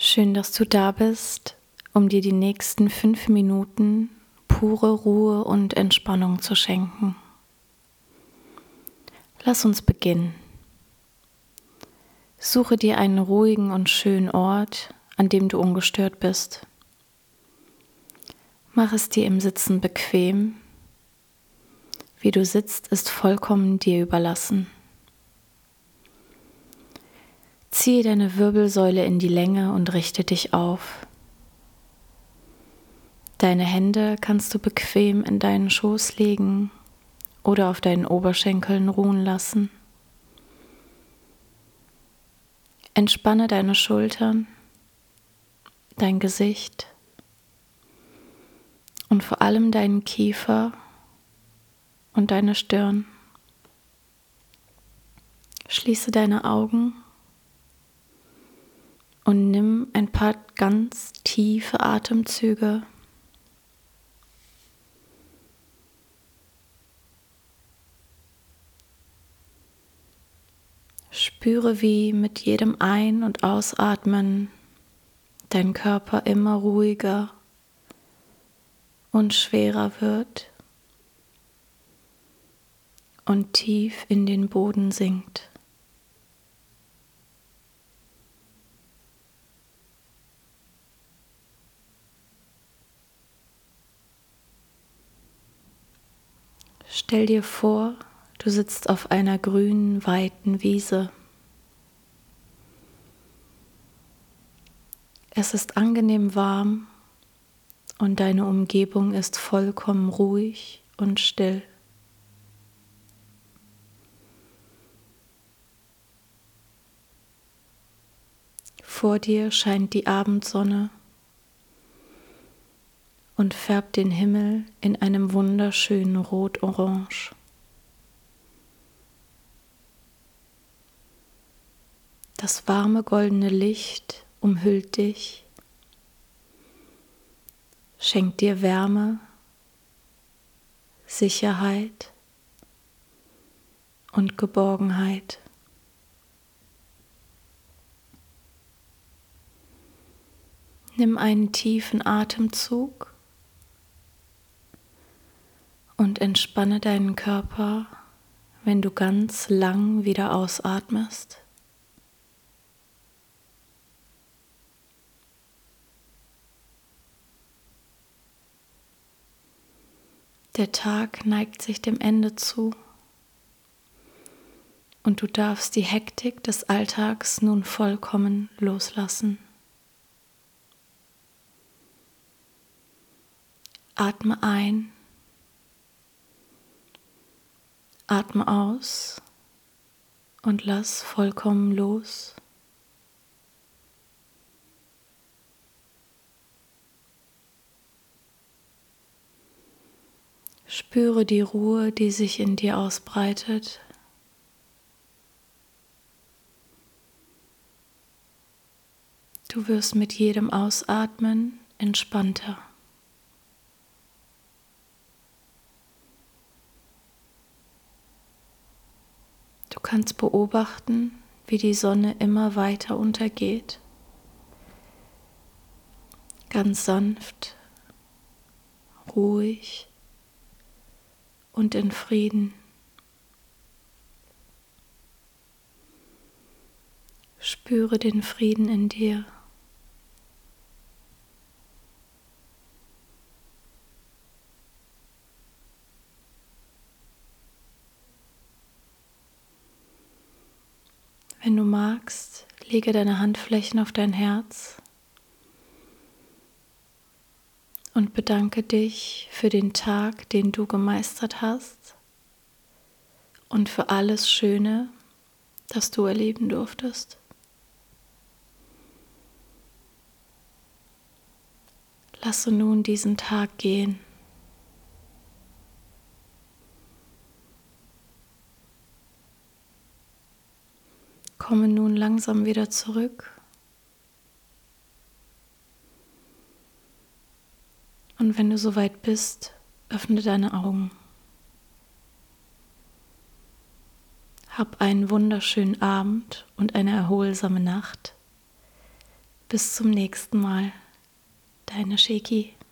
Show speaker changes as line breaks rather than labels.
Schön, dass du da bist, um dir die nächsten 5 Minuten pure Ruhe und Entspannung zu schenken. Lass uns beginnen. Suche dir einen ruhigen und schönen Ort, an dem du ungestört bist. Mach es dir im Sitzen bequem. Wie du sitzt, ist vollkommen dir überlassen. Ziehe deine Wirbelsäule in die Länge und richte dich auf. Deine Hände kannst du bequem in deinen Schoß legen oder auf deinen Oberschenkeln ruhen lassen. Entspanne deine Schultern, dein Gesicht und vor allem deinen Kiefer und deine Stirn. Schließe deine Augen und nimm ein paar ganz tiefe Atemzüge. Spüre, wie mit jedem Ein- und Ausatmen dein Körper immer ruhiger und schwerer wird und tief in den Boden sinkt. Stell dir vor, du sitzt auf einer grünen, weiten Wiese. Es ist angenehm warm und deine Umgebung ist vollkommen ruhig und still. Vor dir scheint die Abendsonne und färbt den Himmel in einem wunderschönen Rot-Orange. Das warme goldene Licht umhüllt dich, schenkt dir Wärme, Sicherheit und Geborgenheit. Nimm einen tiefen Atemzug und entspanne deinen Körper, wenn du ganz lang wieder ausatmest. Der Tag neigt sich dem Ende zu und du darfst die Hektik des Alltags nun vollkommen loslassen. Atme ein, atme aus und lass vollkommen los. Spüre die Ruhe, die sich in dir ausbreitet. Du wirst mit jedem Ausatmen entspannter. Du kannst beobachten, wie die Sonne immer weiter untergeht. Ganz sanft, ruhig und in Frieden. Spüre den Frieden in dir. Wenn du magst, lege deine Handflächen auf dein Herz und bedanke dich für den Tag, den du gemeistert hast und für alles Schöne, das du erleben durftest. Lasse nun diesen Tag gehen. Komme nun langsam wieder zurück und wenn du soweit bist, öffne deine Augen. Hab einen wunderschönen Abend und eine erholsame Nacht. Bis zum nächsten Mal. Deine Sheki.